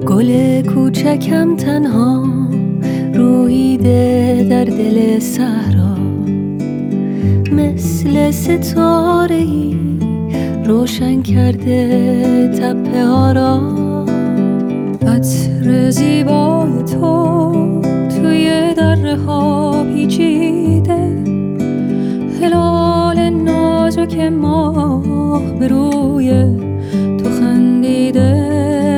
گل کوچکم تنها روییده در دل صحرا، مثل ستاره‌ای روشن کرده تپه ها را. عطر زیبای تو توی دره ها پیچیده، هلال نازک ماه به روی تو خندیده.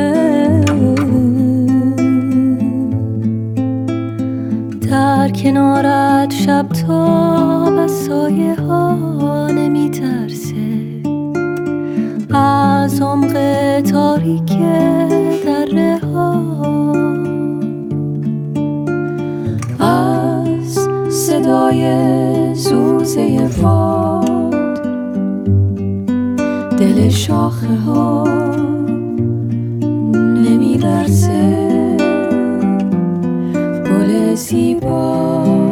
در کنارت شب تاب از سایه ها نمی ترسه، از عمق تاریک دره ها، از صدای سوزه باد دل شاخه ها نمی لرزه. گل زیبا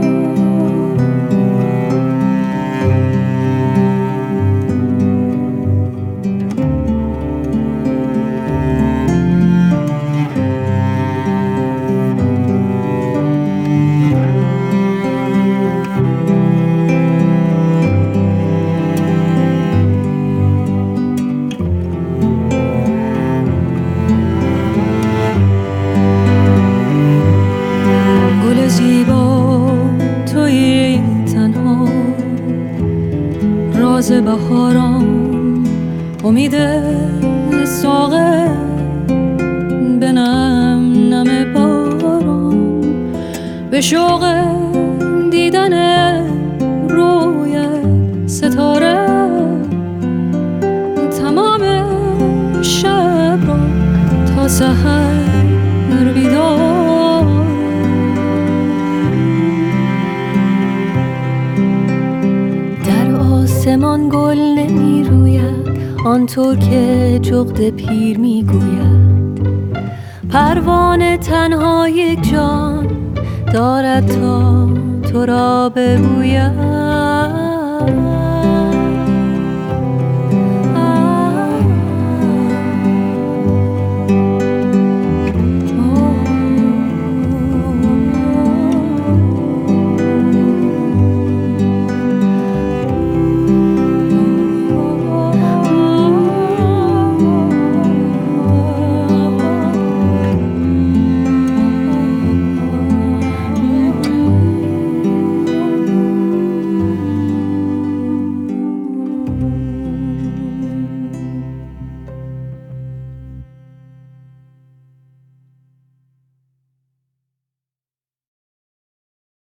راز بهاران، امید ساقه به نم نم باران، به شوق دیدن روی ستاره تمام شب را تا سحر بیدار. آسمان گل نمی روید آنطور که جغد پیر می گوید، پروانه تنها یک جان دارد تا تو را ببوید.